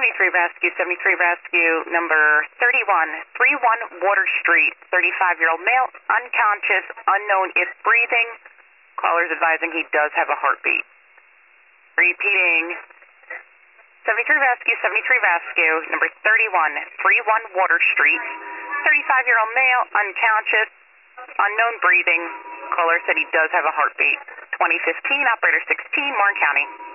73 Rescue, number 31 Water Street, 35-year-old male, unconscious, unknown if breathing. Caller's advising he does have a heartbeat. Repeating, 73 Rescue, number 31 Water Street, 35-year-old male, unconscious, unknown breathing. Caller said he does have a heartbeat. 2015, operator 16, Warren County.